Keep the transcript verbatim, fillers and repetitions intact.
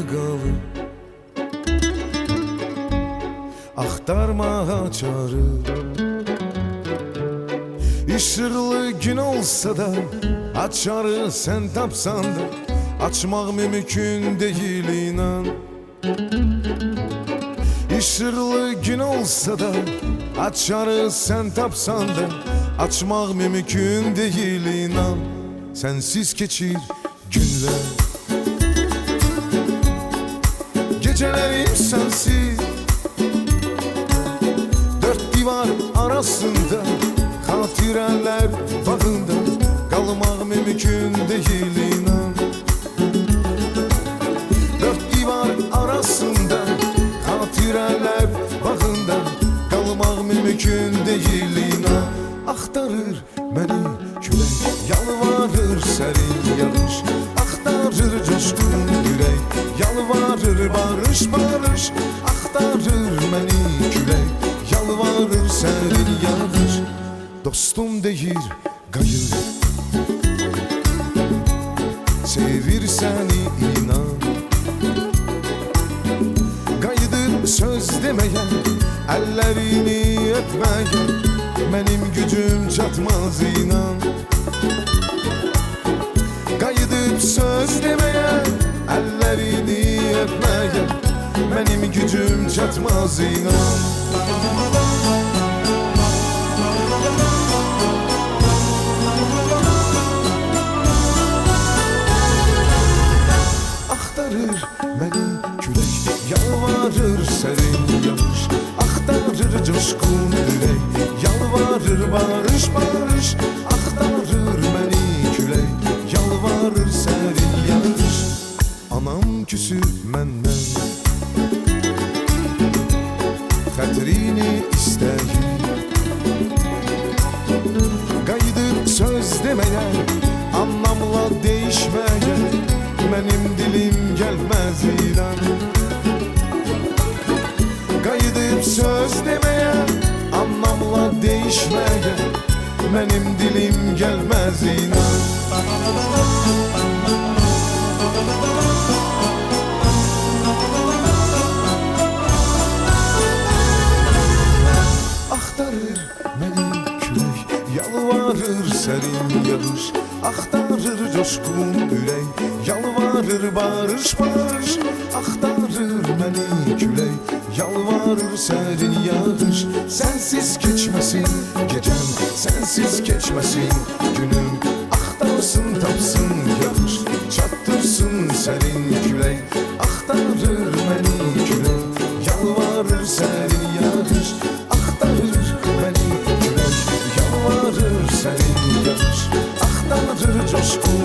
qalıb axtarmağa çağırır. İşırlı gün olsa da açarı sen tapsan da açmaq mümkün değil inan. İşırlı gün olsa da açarı sen tapsan da açmaq mümkün değil inan. Sensiz keçir günler, gecelerim sensiz. Dört divar arasında hatireler bağında kalmaq mümkün değil inan. Dört divar arasında hatireler bağında kalmaq mümkün değil inan. Axtarır məni külək, yalvarır sərin yağış, axtarır coşqun ürək, yalvarır barış barış. Axtarır məni külək, yalvarır sərin yağış. Dostum deyir qayır, sevir səni inan. Qayıdır söz deməyə, əllərini öpməyə mənim gücüm çatmaz inan. Qayıdır söz deməyə, əllərini öpməyə mənim gücüm çatmaz inan. Axtarır məni külək, yalvarır sərin yağış, axtarır coşqun ürək, yalvarır barış barış. Axtarır məni külək, yalvarır sərin yağış. Anam küsür məndən, xətrini istəyir. Qayıdır söz deməyə, anlamla değişməyə mənim dilim gəlməz inan. Qayıdır söz deməyə, anlamla değişməyə mənim dilim gəlməz inan. Axtarır məni külək, yalvarır sərin yağış, axtarır coşqun ürək, yalvarır barış barış. Axtarır məni külək, yalvarır sərin yağış. Sensiz keçməsin gecəm, sensiz keçməsin günüm. Axtarsın tapsın yağış, çattırsın sərin külək. Axtarır məni külək, yalvarır sərin yağış. Axtarır məni külək, yalvarır sərin yağış. Axtarır coşqun